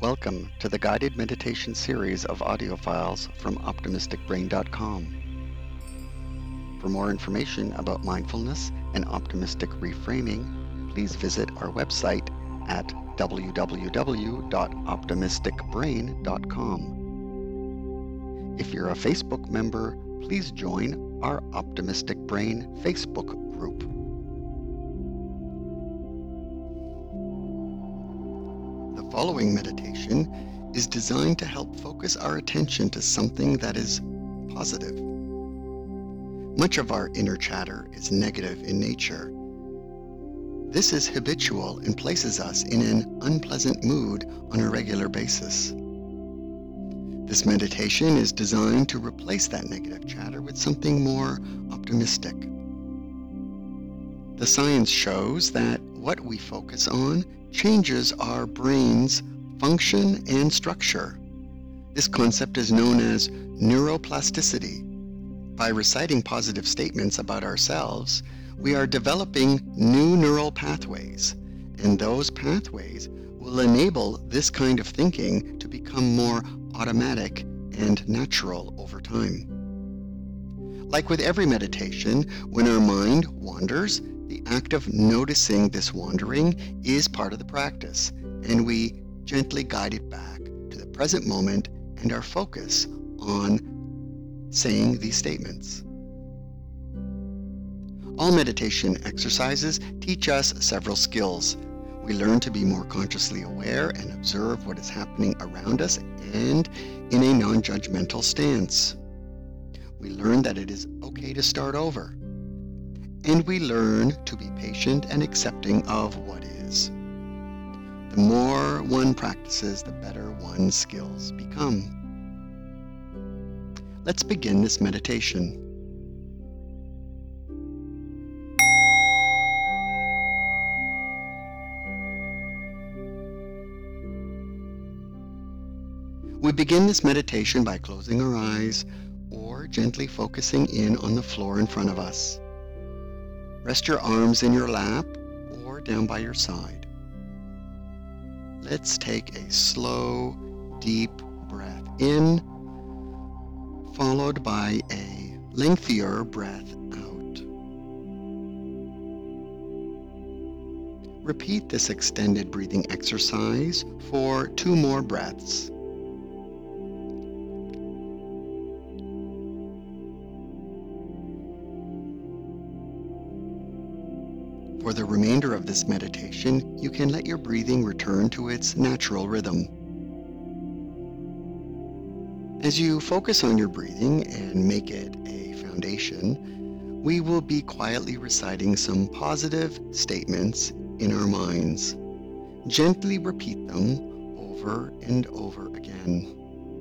Welcome to the guided meditation series of audio files from optimisticbrain.com. For more information about mindfulness and optimistic reframing, please visit our website at www.optimisticbrain.com. If you're a Facebook member, please join our Optimistic Brain Facebook group. The following meditation is designed to help focus our attention to something that is positive. Much of our inner chatter is negative in nature. This is habitual and places us in an unpleasant mood on a regular basis. This meditation is designed to replace that negative chatter with something more optimistic. The science shows that what we focus on changes our brain's function and structure. This concept is known as neuroplasticity. By reciting positive statements about ourselves, we are developing new neural pathways, and those pathways will enable this kind of thinking to become more automatic and natural over time. Like with every meditation, when our mind wanders, the act of noticing this wandering is part of the practice, and we gently guide it back to the present moment and our focus on saying these statements. All meditation exercises teach us several skills. We learn to be more consciously aware and observe what is happening around us and in a non-judgmental stance. We learn that it is okay to start over. And we learn to be patient and accepting of what is. The more one practices, the better one's skills become. Let's begin this meditation. We begin this meditation by closing our eyes or gently focusing in on the floor in front of us. Rest your arms in your lap or down by your side. Let's take a slow, deep breath in, followed by a lengthier breath out. Repeat this extended breathing exercise for 2 more breaths. For the remainder of this meditation, you can let your breathing return to its natural rhythm. As you focus on your breathing and make it a foundation, we will be quietly reciting some positive statements in our minds. Gently repeat them over and over again.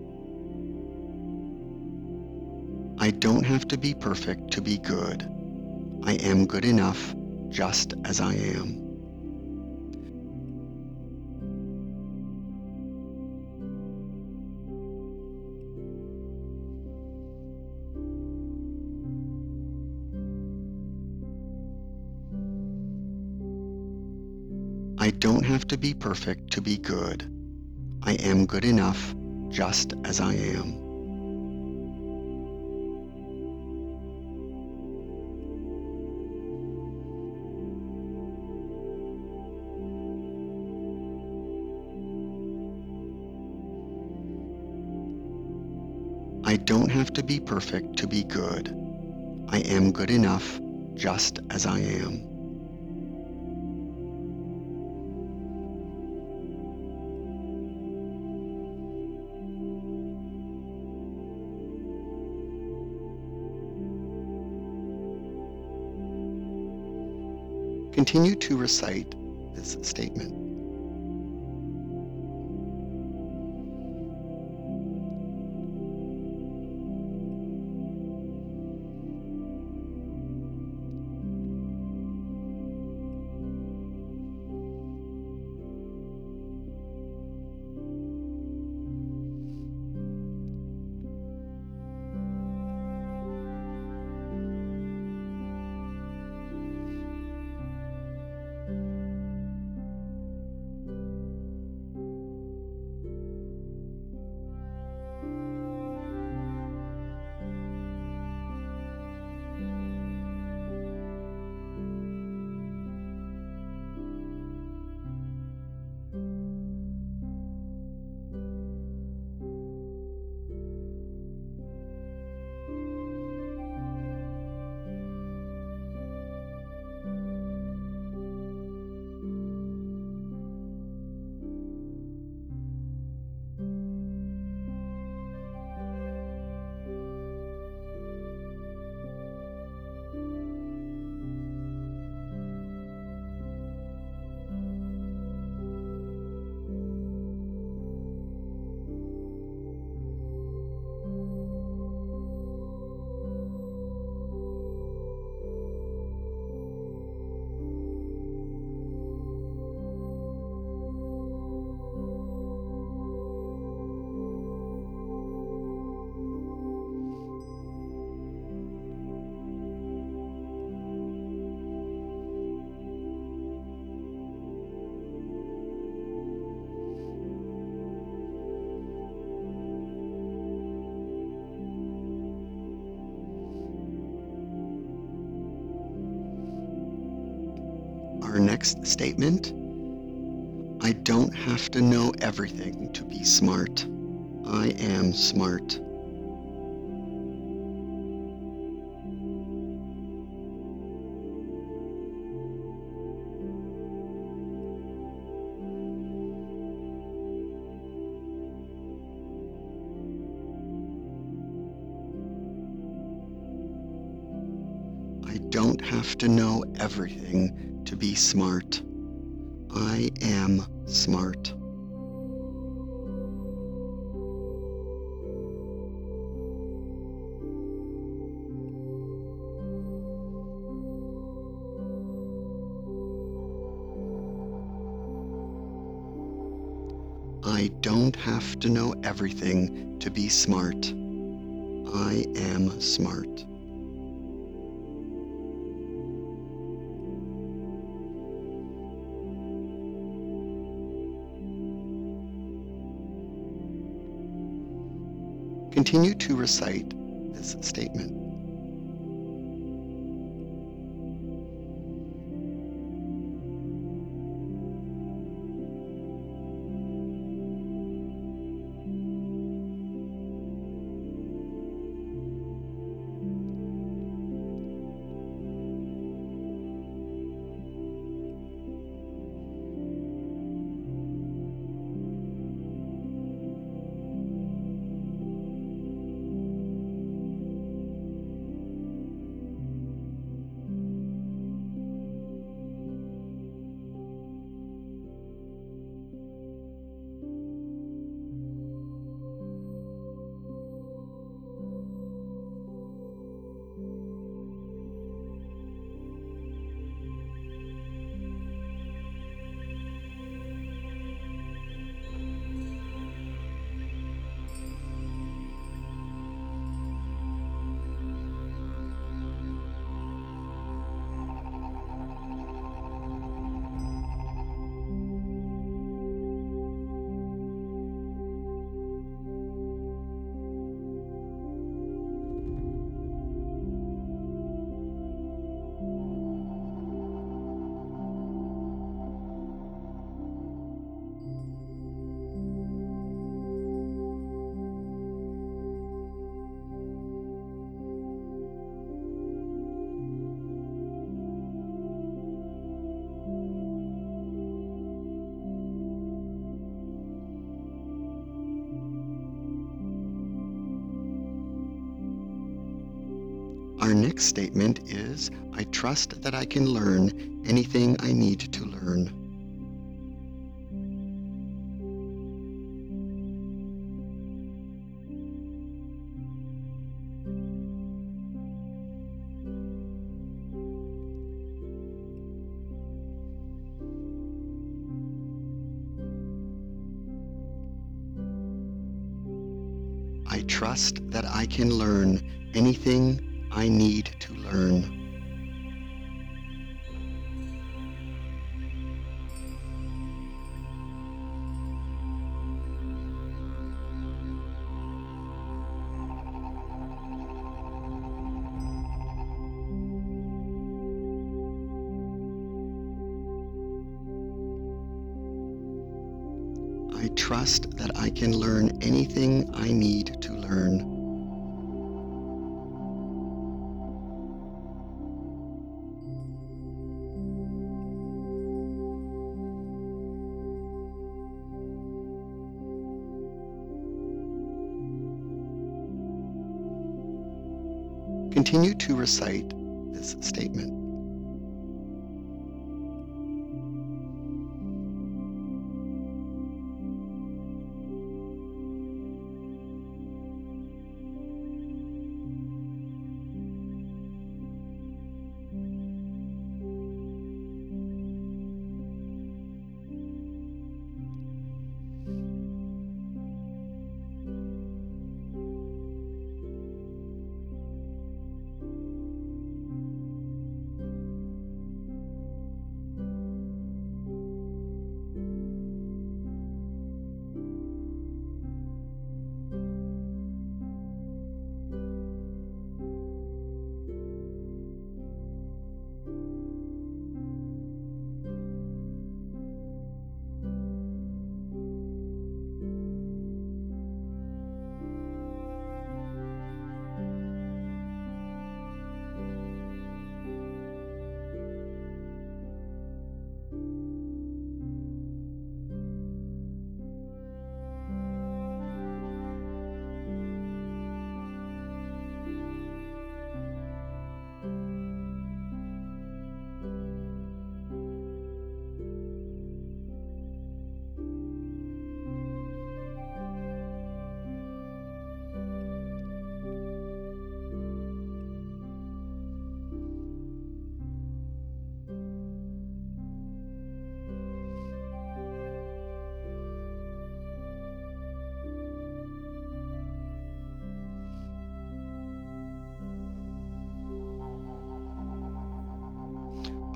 I don't have to be perfect to be good. I am good enough just as I am. I don't have to be perfect to be good. I am good enough just as I am. I don't have to be perfect to be good. I am good enough just as I am. Continue to recite this statement. Our next statement: I don't have to know everything to be smart. I am smart. I don't have to know everything to be smart. I am smart. I don't have to know everything to be smart. I am smart. Continue to recite this statement. Our next statement is, I trust that I can learn anything I need to learn. I trust that I can learn anything I need to learn. I trust that I can learn anything I need to learn. Continue to recite this statement.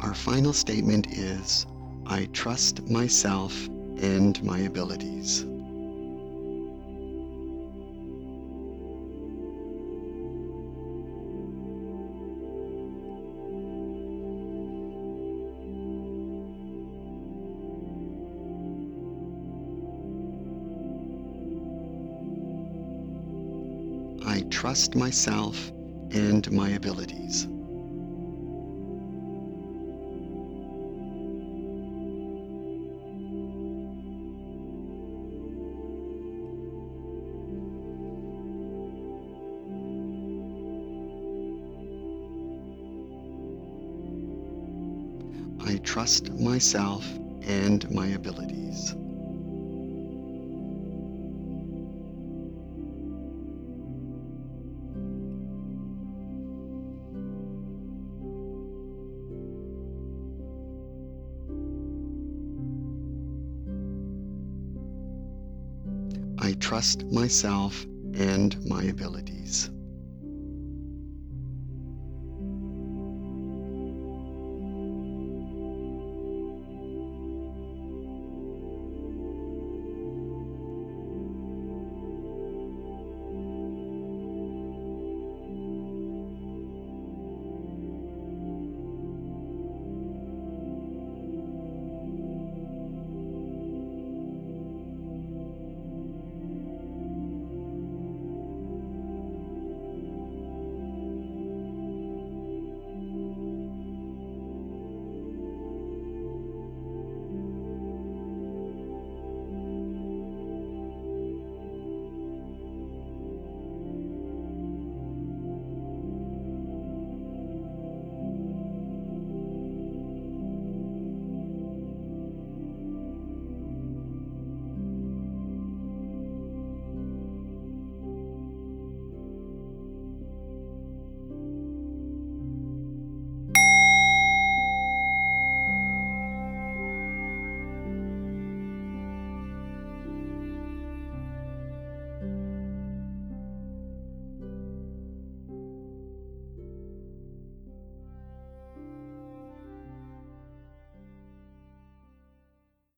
Our final statement is, I trust myself and my abilities. I trust myself and my abilities. I trust myself and my abilities. I trust myself and my abilities.